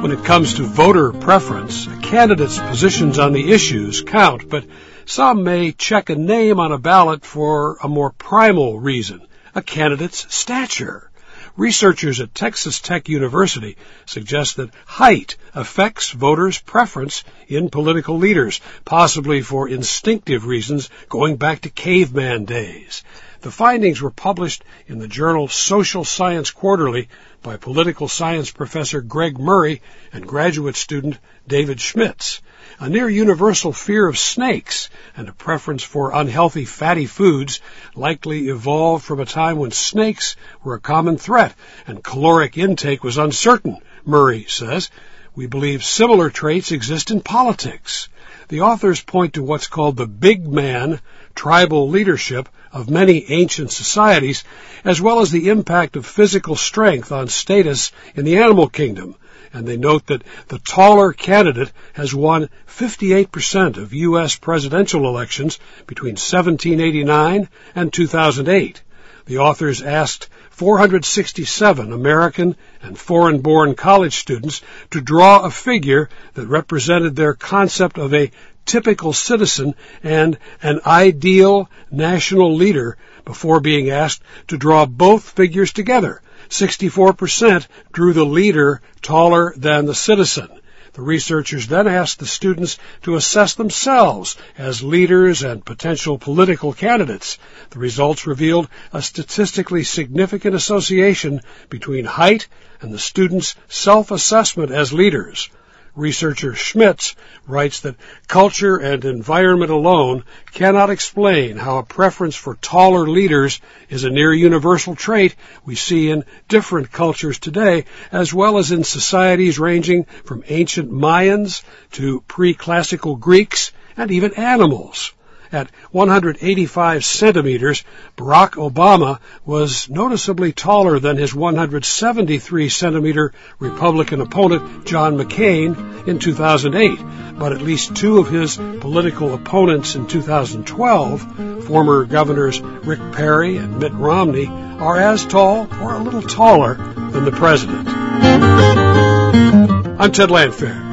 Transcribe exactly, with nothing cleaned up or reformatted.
When it comes to voter preference, a candidate's positions on the issues count, but some may check a name on a ballot for a more primal reason, a candidate's stature. Researchers at Texas Tech University suggest that height affects voters' preference in political leaders, possibly for instinctive reasons going back to caveman days. The findings were published in the journal Social Science Quarterly by political science professor Greg Murray and graduate student David Schmitz. A near-universal fear of snakes and a preference for unhealthy fatty foods likely evolved from a time when snakes were a common threat and caloric intake was uncertain, Murray says. We believe similar traits exist in politics. The authors point to what's called the big man tribal leadership of many ancient societies, as well as the impact of physical strength on status in the animal kingdom. And they note that the taller candidate has won fifty-eight percent of U S presidential elections between seventeen eighty-nine and two thousand eight. The authors asked four hundred sixty-seven American and foreign-born college students to draw a figure that represented their concept of a typical citizen and an ideal national leader before being asked to draw both figures together. sixty-four percent drew the leader taller than the citizen. The researchers then asked the students to assess themselves as leaders and potential political candidates. The results revealed a statistically significant association between height and the students' self-assessment as leaders. Researcher Schmitz writes that culture and environment alone cannot explain how a preference for taller leaders is a near-universal trait we see in different cultures today, as well as in societies ranging from ancient Mayans to pre-classical Greeks and even animals. At one hundred eighty-five centimeters, Barack Obama was noticeably taller than his one hundred seventy-three centimeter Republican opponent, John McCain, in two thousand eight. But at least two of his political opponents in two thousand twelve, former governors Rick Perry and Mitt Romney, are as tall or a little taller than the president. I'm Ted Landfair.